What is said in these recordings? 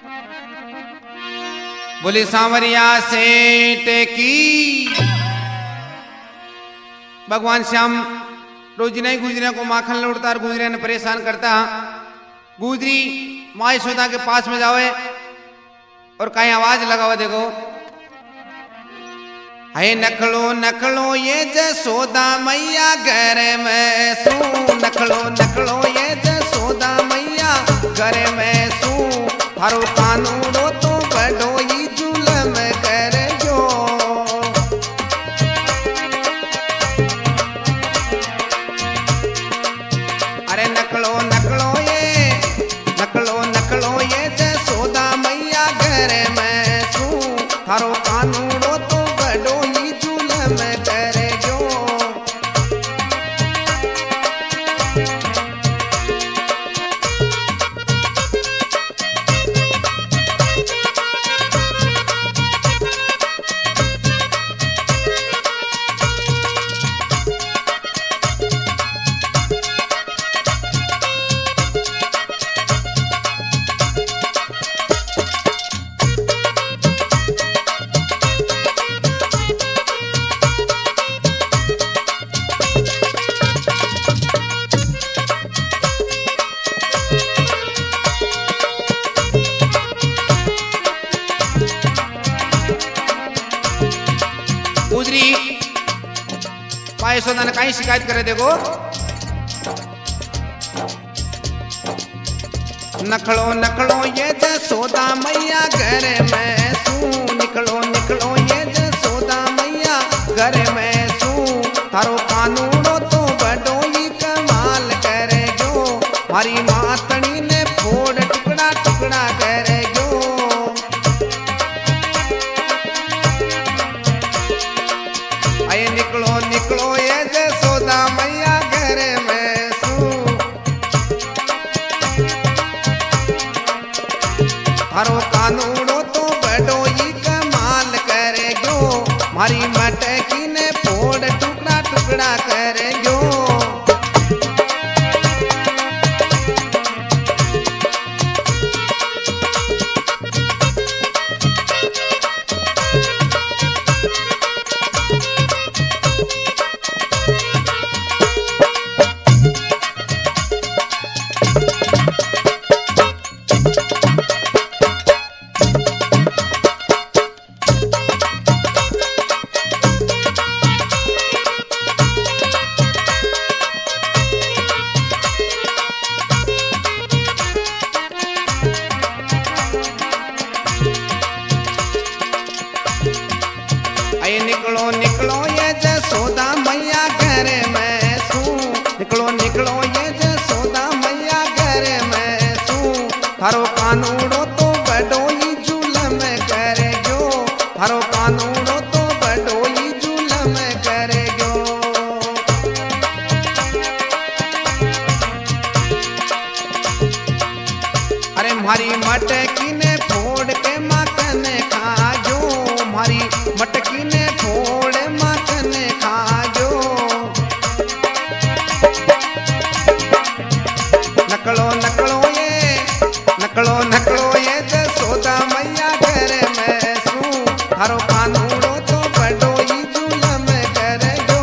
बोले सांवरिया सेठ की। भगवान श्याम रोज नहीं गुजरे को माखन लौटता और गुजरे ने परेशान करता। गुजरी माँ यशोदा के पास में जावे और कहीं आवाज लगावा। देखो, है नखलो नखलो ये जसोदा मैया घर में सू, नखलो नखलो ये जसोदा मैया घर में सू, थारो कानूनो तो बड़ो ही जुलम कर जो। अरे नखलो नखलो ये जसोदा मैया घर में सू, थारो कानूनो तो बड़ो ही जुलम कर जो। गुजरी माँ यशोदा ने कहीं शिकायत करे। देखो, नखलो नखलो ये जसोदा मैया घर में सू, निकलो निकलो ये जसोदा मैया घर में सू, थारो कानूनो तो बड़ो ही कमाल करे जो। हमारी मातनी ने फोड़ टुकड़ा टुकड़ा करे जो। आये निकलो निकलो ये जसोदा मैया घर में सू, थारो कानूनो तो बड़ो ही कमाल करे जो। मारी मटकी ने फोड़ टुकड़ा टुकड़ा करे जो। आये निकलो निकलो ये जसोदा मैया घर में सू, निकलो निकलो ये जसोदा मैया घर में सू, थारो कानूनो तो बड़ो ही जुलम करे जो। थारो कानूनो तो बड़ो ही जुलम करे जो। अरे मारी मटकी ने फोड़ के माखन खा जो, मारी मटकी ने फोड़ माखन खा जो। नकलो नकलो ये जसोदा मैया घर में सू, थारो कानूनो तो बड़ो ही जुलम करे जो।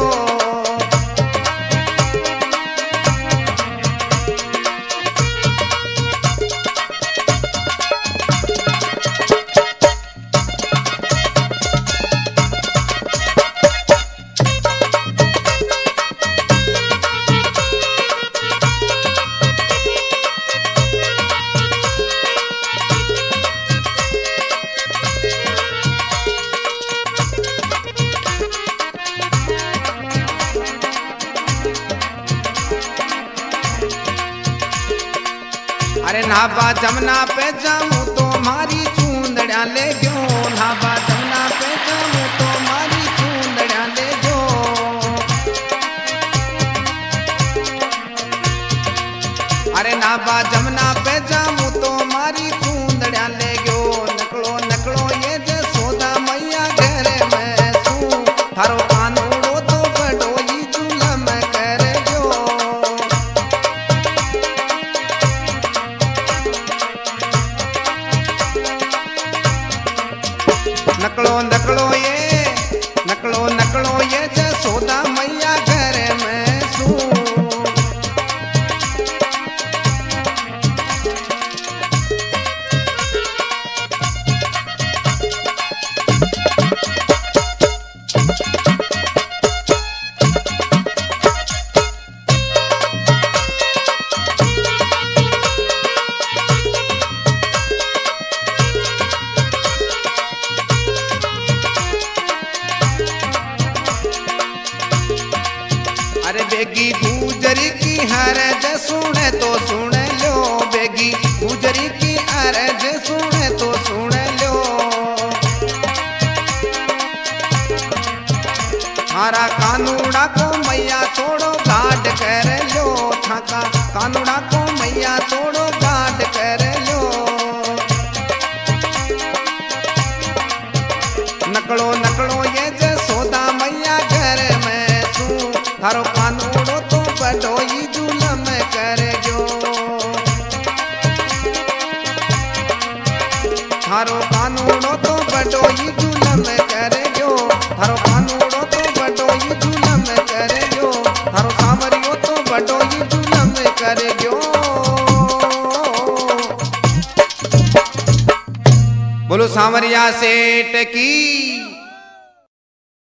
अरे नाबा जमुना पे जाऊं तो मारी चूंदड़िया ले गयो, नाबा जमुना पे जाऊं तो मारी चूंदड़िया ले गयो। अरे नाबा जमुना पे जाऊं तो मारी चूंदड़िया ले गयो। नकलो नकलो ये जसोदा मैया घर में सू, थारो कानूनो तो बड़ो ही जुलम करे जो। नकलो नकलो ये जसोदा मैया घर में सू। अरे बेगी गुजरी की हरज सुने तो सुन लो, बेगी गुजरी की हरज सुने तो सुन लो। थारा कानूड़ा को मैया थोड़ो गाड कर लो, थाका कानूड़ा को मैया थोड़ो गाड कर लो। नकलो ये जसोदा मैया घर में सू। थारो कानूड़ो तो बडोई जुलम कर जो, थारो कानूड़ो तो बडोई जुलम कर जो, थारो कानूड़ो तो बडोई जुलम कर जो, थारो सामरियो तो बडोई जुलम कर जो। बोलो सामरिया सेठ की।